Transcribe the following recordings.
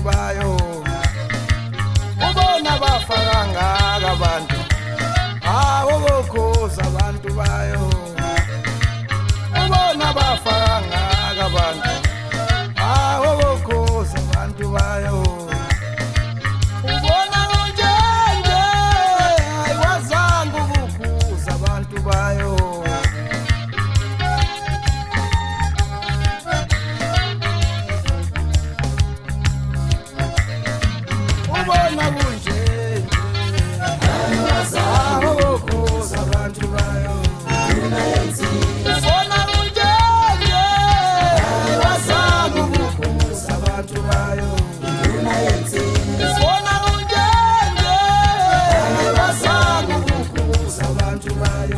bayo ubona bafaka ngaka abantu awokhoza abantu bayo ubona bafaka ngaka abantu awokhoza abantu bayo ubona unjenge ayiwazanga ukukhuza abantu bayo ubona unjenge ayiwazanga ukukhuza abantu bayo ubona unjenge ayiwazanga ukukhuza abantu bayo ubona unjenge ayiwazanga ukukhuza abantu bayo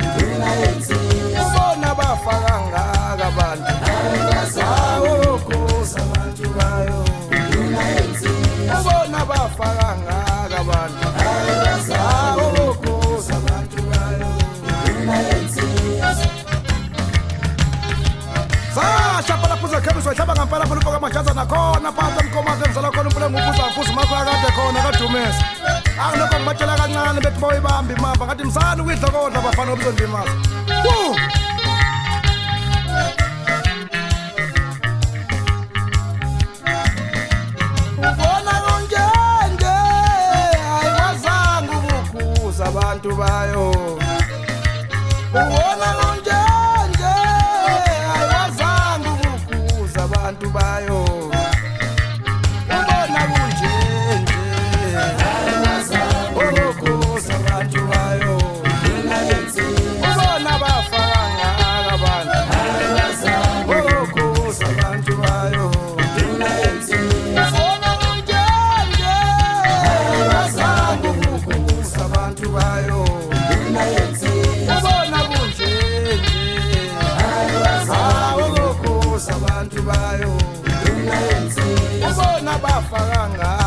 ubona bafaka ngaka abantu awokhoza abantu bayo ubona bafaka ngaka abantu awokhoza abantu bayo sashapa lapho zakhemiswa hlaba ngampela phela ufaka amajaza nakhona phansi emkomati emzala khona umpule ngubuza mfuzi makho akade khona kadumesa anginokho ngibatshela kancane bethi bawuyibamba imamba ngathi msana ukuyidla kodla bafana obuzondimasa ubona unjenge ayiwazanga ukukhuza abantu bayo ubona unjenge ayiwazanga ukukhuza abantu bayo ubona unjenge ayiwazanga ukukhuza abantu bayo ubona bafaka ngaka abantu ukukhuza abantu bayo ubona unjenge ayiwazanga ukukhuza abantu bayo ubona unjenge awokhoza abantu bayo ubona bafaka ngaka